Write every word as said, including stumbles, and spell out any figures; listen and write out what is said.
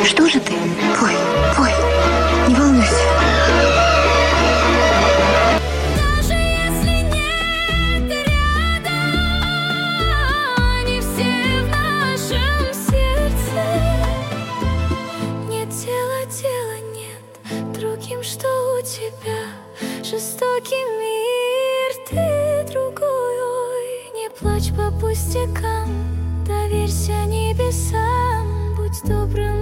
что же ты? Пой, пой, не волнуйся. Даже если нет рядом, они все в нашем сердце. Нет тела, тела нет другим, что у тебя. Жестокий мир, ты другой. Ой, не плачь по пустякам, доверься небесам, будь добрым.